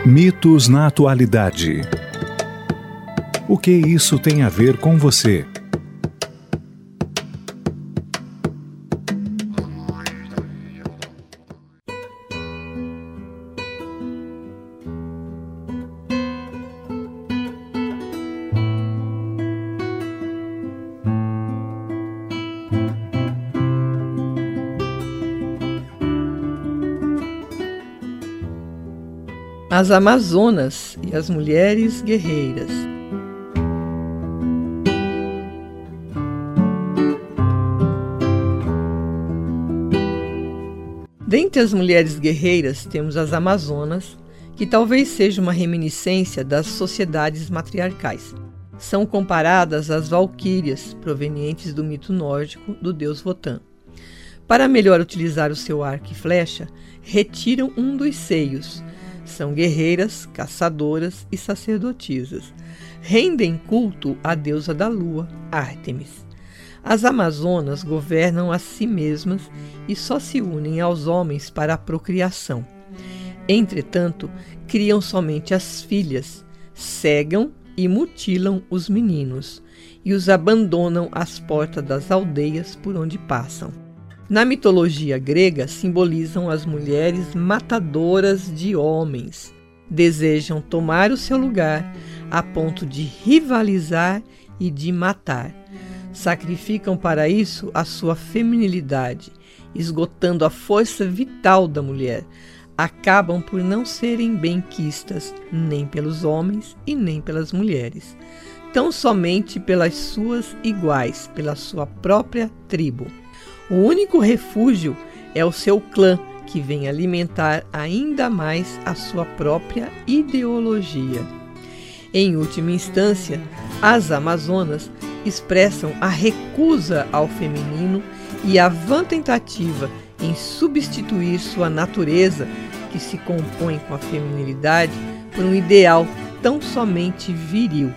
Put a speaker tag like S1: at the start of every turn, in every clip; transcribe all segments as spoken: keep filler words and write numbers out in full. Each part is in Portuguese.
S1: Mitos na atualidade. O que isso tem a ver com você?
S2: As Amazonas e as mulheres guerreiras. Dentre as mulheres guerreiras temos as Amazonas, que talvez seja uma reminiscência das sociedades matriarcais. São comparadas às valquírias, provenientes do mito nórdico do deus Wotan. Para melhor utilizar o seu arco e flecha, retiram um dos seios. São guerreiras, caçadoras e sacerdotisas. Rendem culto à deusa da lua, Ártemis. As Amazonas governam a si mesmas e só se unem aos homens para a procriação. Entretanto, criam somente as filhas, cegam e mutilam os meninos e os abandonam às portas das aldeias por onde passam. Na mitologia grega, simbolizam as mulheres matadoras de homens. Desejam tomar o seu lugar a ponto de rivalizar e de matar. Sacrificam para isso a sua feminilidade, esgotando a força vital da mulher. Acabam por não serem benquistas nem pelos homens e nem pelas mulheres, tão somente pelas suas iguais, pela sua própria tribo. O único refúgio é o seu clã, que vem alimentar ainda mais a sua própria ideologia. Em última instância, as Amazonas expressam a recusa ao feminino e a vã tentativa em substituir sua natureza, que se compõe com a feminilidade, por um ideal tão somente viril.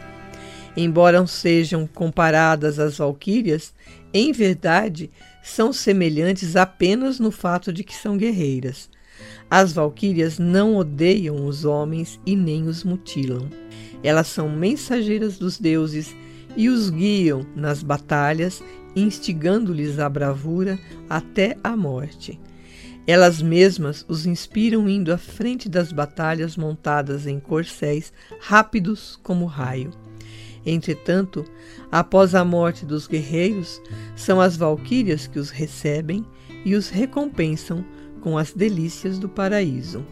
S2: Embora sejam comparadas às valquírias, em verdade, são semelhantes apenas no fato de que são guerreiras. As valquírias não odeiam os homens e nem os mutilam. Elas são mensageiras dos deuses e os guiam nas batalhas, instigando-lhes a bravura até a morte. Elas mesmas os inspiram indo à frente das batalhas montadas em corcéis rápidos como raio. Entretanto, após a morte dos guerreiros, são as valquírias que os recebem e os recompensam com as delícias do paraíso.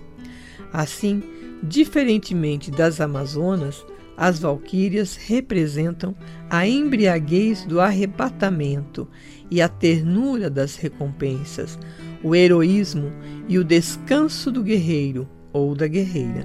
S2: Assim, diferentemente das Amazonas, as valquírias representam a embriaguez do arrebatamento e a ternura das recompensas, o heroísmo e o descanso do guerreiro ou da guerreira.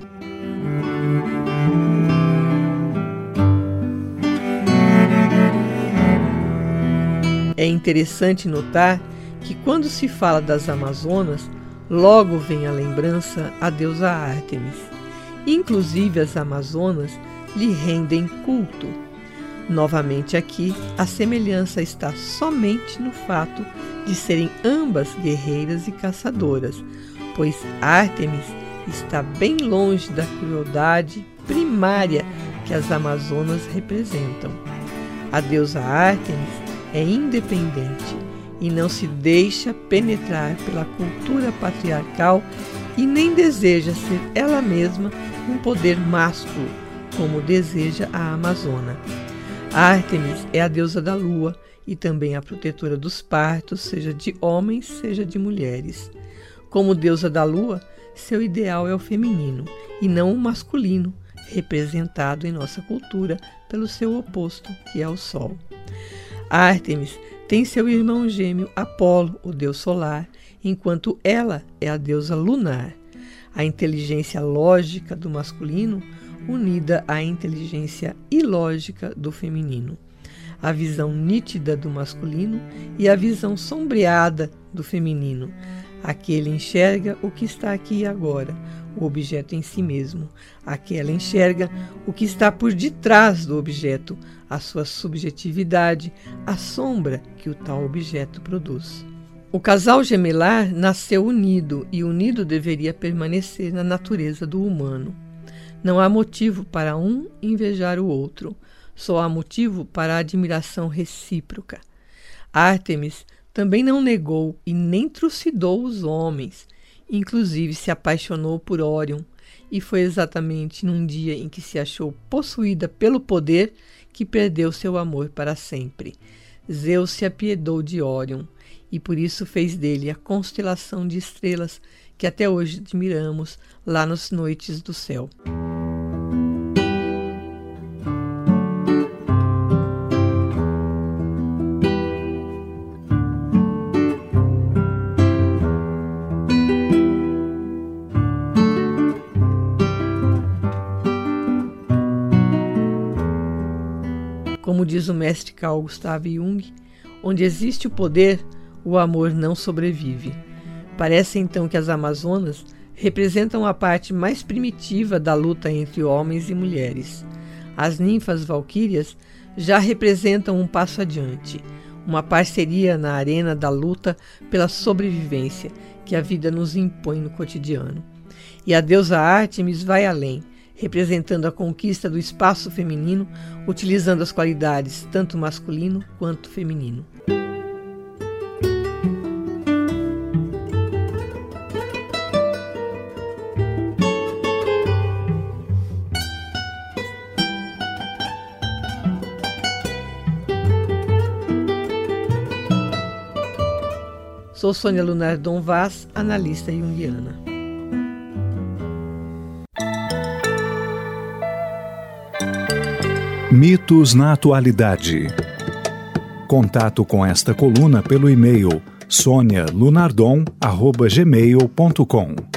S2: É interessante notar que quando se fala das Amazonas, logo vem à lembrança a deusa Ártemis. Inclusive as Amazonas lhe rendem culto. Novamente aqui, a semelhança está somente no fato de serem ambas guerreiras e caçadoras, pois Ártemis está bem longe da crueldade primária que as Amazonas representam. A deusa Ártemis é independente e não se deixa penetrar pela cultura patriarcal e nem deseja ser ela mesma um poder másculo, como deseja a Amazona. Ártemis é a deusa da lua e também a protetora dos partos, seja de homens, seja de mulheres. Como deusa da lua, seu ideal é o feminino e não o masculino, representado em nossa cultura pelo seu oposto, que é o sol. Ártemis tem seu irmão gêmeo Apolo, o deus solar, enquanto ela é a deusa lunar. A inteligência lógica do masculino unida à inteligência ilógica do feminino. A visão nítida do masculino e a visão sombreada do feminino. Aquele enxerga o que está aqui e agora, o objeto em si mesmo. Aquela enxerga o que está por detrás do objeto, a sua subjetividade, a sombra que o tal objeto produz. O casal gemelar nasceu unido e unido deveria permanecer na natureza do humano. Não há motivo para um invejar o outro, só há motivo para a admiração recíproca. Ártemis também não negou e nem trucidou os homens, inclusive se apaixonou por Órion, e foi exatamente num dia em que se achou possuída pelo poder que perdeu seu amor para sempre. Zeus se apiedou de Órion e por isso fez dele a constelação de estrelas que até hoje admiramos lá nas noites do céu. Como diz o mestre Carl Gustav Jung, onde existe o poder, o amor não sobrevive. Parece então que as Amazonas representam a parte mais primitiva da luta entre homens e mulheres. As ninfas valquírias já representam um passo adiante, uma parceria na arena da luta pela sobrevivência que a vida nos impõe no cotidiano. E a deusa Ártemis vai além, representando a conquista do espaço feminino, utilizando as qualidades tanto masculino quanto feminino. Sou Sônia Lunardon Vaz, analista junguiana.
S1: Mitos na atualidade. Contato com esta coluna pelo e-mail sonia lunardon arroba gmail ponto com.